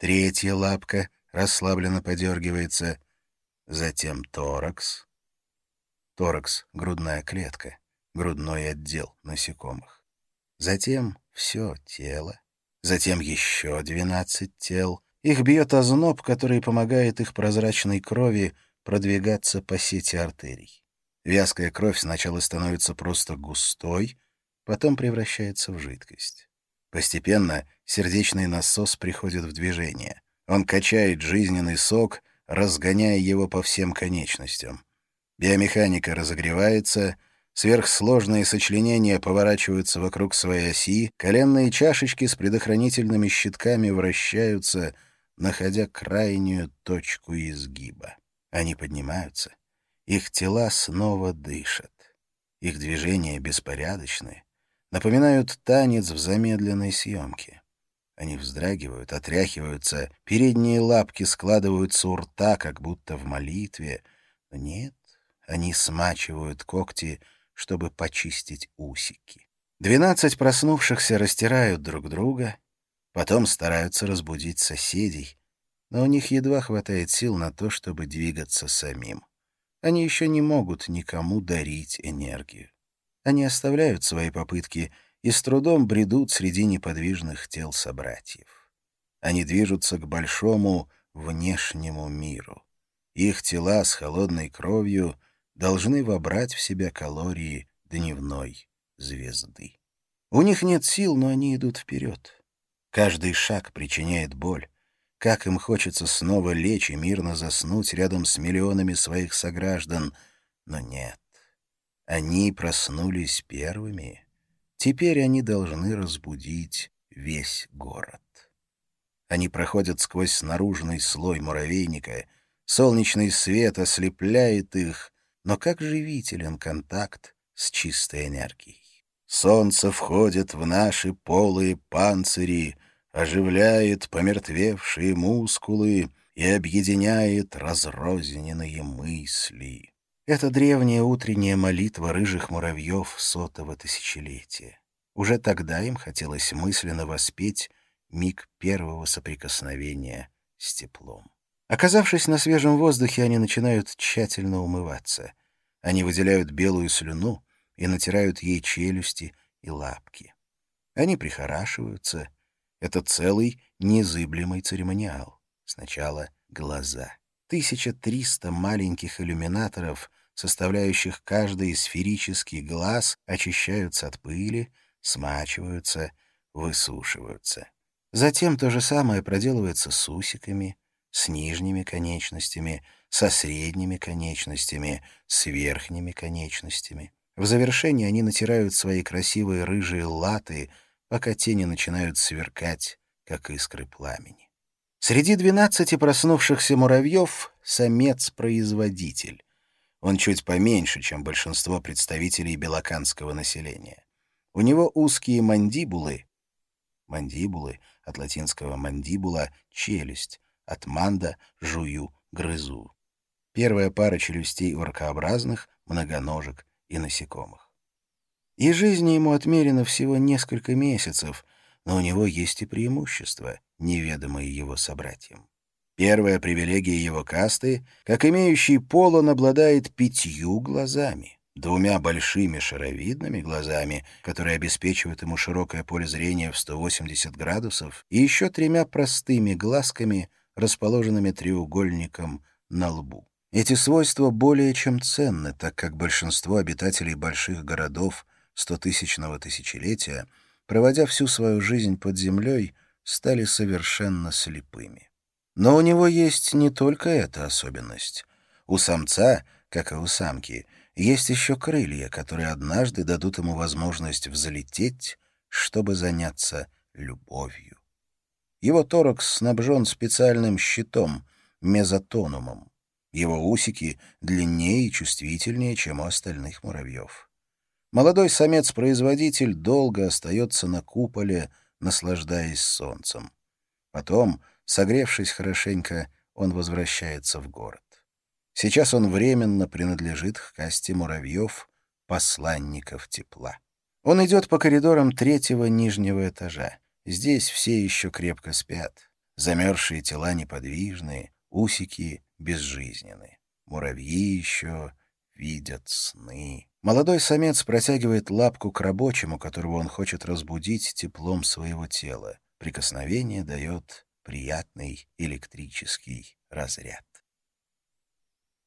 третья лапка расслабленно подергивается, затем торакс. Торакс — грудная клетка, грудной отдел насекомых. Затем все тело, затем еще 12 тел. Их бьет озноб, который помогает их прозрачной крови продвигаться по сети артерий. Вязкая кровь сначала становится просто густой, потом превращается в жидкость. Постепенно сердечный насос приходит в движение. Он качает жизненный сок, разгоняя его по всем конечностям. Биомеханика разогревается, сверхсложные сочленения поворачиваются вокруг своей оси, коленные чашечки с предохранительными щитками вращаются, находя крайнюю точку изгиба. Они поднимаются. Их тела снова дышат. Их движения беспорядочны, напоминают танец в замедленной съемке. Они вздрагивают, отряхиваются, передние лапки складываются у рта, как будто в молитве. Но нет, они смачивают когти, чтобы почистить усики. 12 проснувшихся растирают друг друга, потом стараются разбудить соседей, но у них едва хватает сил на то, чтобы двигаться самим. Они еще не могут никому дарить энергию. Они оставляют свои попытки и с трудом бредут среди неподвижных тел собратьев. Они движутся к большому внешнему миру. Их тела с холодной кровью должны вобрать в себя калории дневной звезды. У них нет сил, но они идут вперед. Каждый шаг причиняет боль. Как им хочется снова лечь и мирно заснуть рядом с миллионами своих сограждан. Но нет. Они проснулись первыми. Теперь они должны разбудить весь город. Они проходят сквозь наружный слой муравейника. Солнечный свет ослепляет их, но как живителен контакт с чистой энергией. Солнце входит в наши полые панцири, оживляет помертвевшие мускулы и объединяет разрозненные мысли. Это древняя утренняя молитва рыжих муравьев сотого тысячелетия. Уже тогда им хотелось мысленно воспеть миг первого соприкосновения с теплом. Оказавшись на свежем воздухе, они начинают тщательно умываться. Они выделяют белую слюну и натирают ей челюсти и лапки. Они прихорашиваются. Это целый незыблемый церемониал. Сначала глаза. 1300 маленьких иллюминаторов, составляющих каждый сферический глаз, очищаются от пыли, смачиваются, высушиваются. Затем то же самое проделывается с усиками, с нижними конечностями, со средними конечностями, с верхними конечностями. В завершении они натирают свои красивые рыжие латы, пока тени начинают сверкать, как искры пламени. Среди 12 проснувшихся муравьев самец-производитель. Он чуть поменьше, чем большинство представителей белоканского населения. У него узкие мандибулы, от латинского мандибула — челюсть, от манда — жую, грызу. Первая пара челюстей у ракообразных, многоножек и насекомых. И жизни ему отмерено всего несколько месяцев, но у него есть и преимущества, неведомые его собратьям. Первая привилегия его касты — как имеющий пол он обладает 5 глазами, 2 большими шаровидными глазами, которые обеспечивают ему широкое поле зрения в 180 градусов, и еще 3 простыми глазками, расположенными треугольником на лбу. Эти свойства более чем ценны, так как большинство обитателей больших городов 100-тысячного тысячелетия, проводя всю свою жизнь под землей, стали совершенно слепыми. Но у него есть не только эта особенность. У самца, как и у самки, есть еще крылья, которые однажды дадут ему возможность взлететь, чтобы заняться любовью. Его торакс снабжен специальным щитом, мезотонумом. Его усики длиннее и чувствительнее, чем у остальных муравьев. Молодой самец-производитель долго остается на куполе, наслаждаясь солнцем. Потом, согревшись хорошенько, он возвращается в город. Сейчас он временно принадлежит к касте муравьев, посланников тепла. Он идет по коридорам 3-го нижнего этажа. Здесь все еще крепко спят. Замерзшие тела неподвижны, усики безжизненны. Муравьи еще видят сны. Молодой самец протягивает лапку к рабочему, которого он хочет разбудить теплом своего тела. Прикосновение дает приятный электрический разряд.